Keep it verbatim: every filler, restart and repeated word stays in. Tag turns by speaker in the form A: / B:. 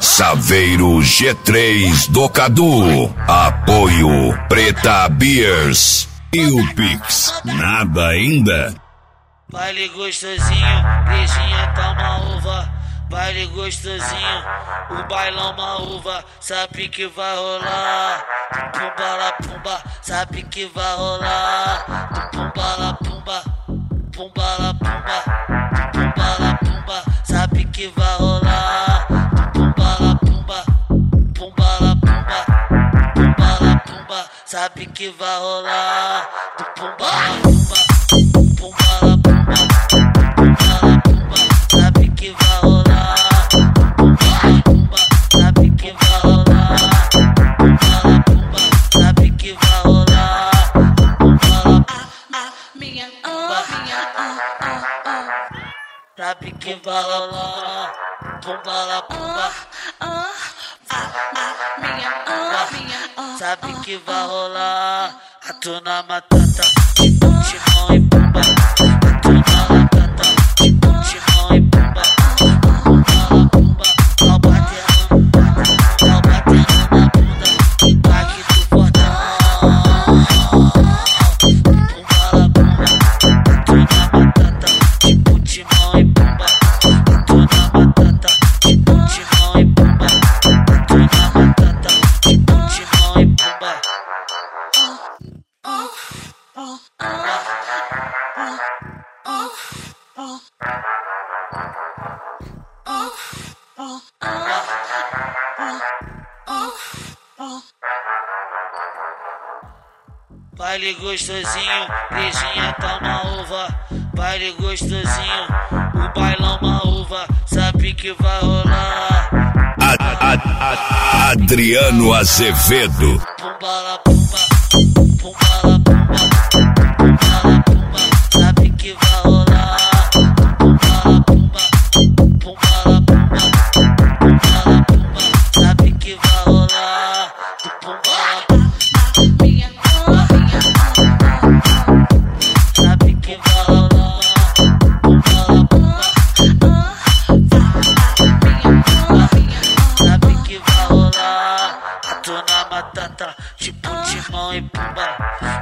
A: Saveiro G três do Cadu. Apoio Preta Beers. E o Pix, nada ainda.
B: Baile gostosinho, beijinha tá uma uva. Baile gostosinho, o bailão uma uva. Sabe que vai rolar. Pumba lá pumba, sabe que vai rolar. Pumba lá pumba, pumba lá pumba, pumba lá pumba, sabe que vai rolar. Pumba lá pumba, pumba lá pumba, pumba lá pumba, sabe que vai rolar. Pumba lá pumba, pumba lá pumba, pumba lá pumba, sabe que vai rolar. Pumba lá pumba, sabe que vai rolar. Pumba lá pumba, sabe que vai rolar. Pumba lá pumba, minha pumba, minha pumba, sabe que vai rolar. Pumba lá pumba, minha pumba, sabe que vai rolar. Atuna matata, tipo timão e pumba. Atuna matata, tipo timão e pumba. Pumba lá pumba, pau batendo, pau batendo na bunda. Impacto do portão. Pumba lá pumba, atuna matata, tipo timão e pumba. Atuna matata, tipo timão e pumba. Atuna matata, tipo timão e pumba. Baile gostosinho, beijinha tá uma uva. Baile gostosinho, o bailão uma uva. Sabe que vai rolar.
A: A, a, a, Adriano Azevedo.
B: Pumba lá pumba, pumba lá pumba, pumba lá pumba, sabe que vai rolar. Pumba lá pumba, pumba lá pumba, pumba lá pumba, sabe que vai rolar. Pumba lá pumba, minha pumba, sabe que vai rolar. Pumba lá pumba, sabe que vai rolar. Atuna matata, tipo timão e pumba.